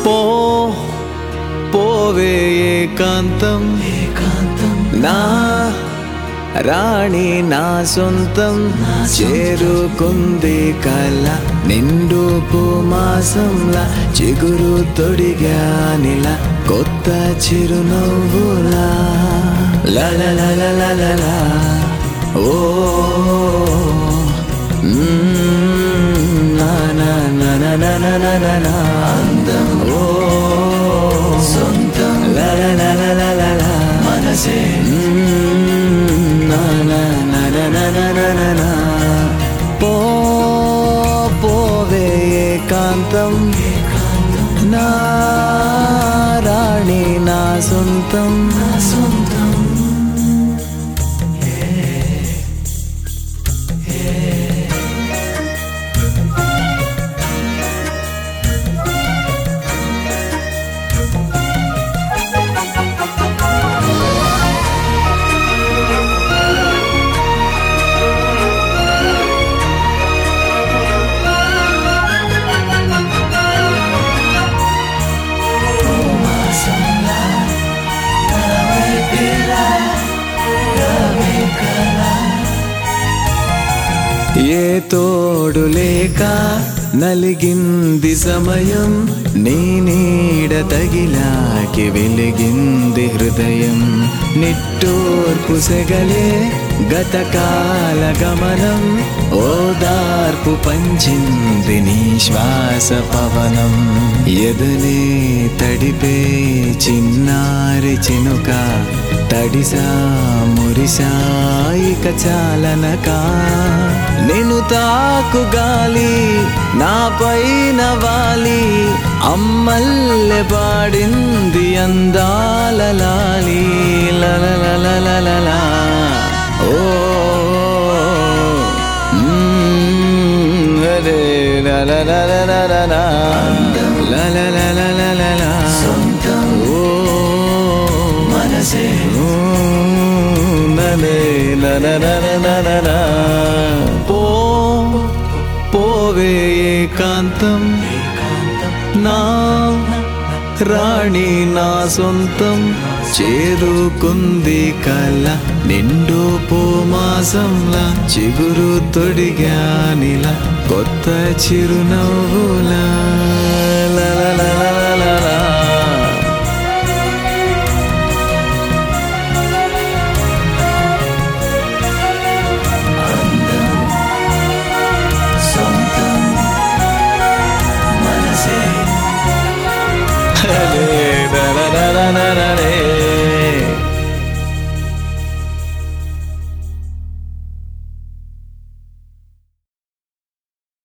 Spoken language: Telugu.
పో పోవే ఏకాంతం నా రాణి నా సొంతం చేరుకుంది కల నిండు మాసంలా చిగురు తొడిగానిలా కొత్త చిరునవ్వులా లలలలలలలా ఓ నా నా నా నా నా నా నా అందం ఓ సొంతం లలలలలలా మనసే పోవే ఏకాంతం నా రాణి నా సొంతం ఏ తోడు లేక నలిగింది సమయం నీ నీడ తగిలాకి వెలిగింది హృదయం నిట్టూర్పు సెగలే గతకాల గమనం ఓదార్పు పంచింది నీ శ్వాస పవనం ఎదనే తడిపే చిన్నారి చినుక తడిసా మురిసా ఇక చాలనక నేను తాకు గాలి నా పైన వాలి అమ్మల్లె పాడింది అందాల లాలి లలలలలలా ఓ అరే లలలలలలా లలలలలలా ఓ మనసే పోవే ఏకాంతం నా రాణి నా సొంతం చేరుకుంది కల నిండు మాసంలా చిగురు తొడిగానిలా కొత్త చిరునవ్వులా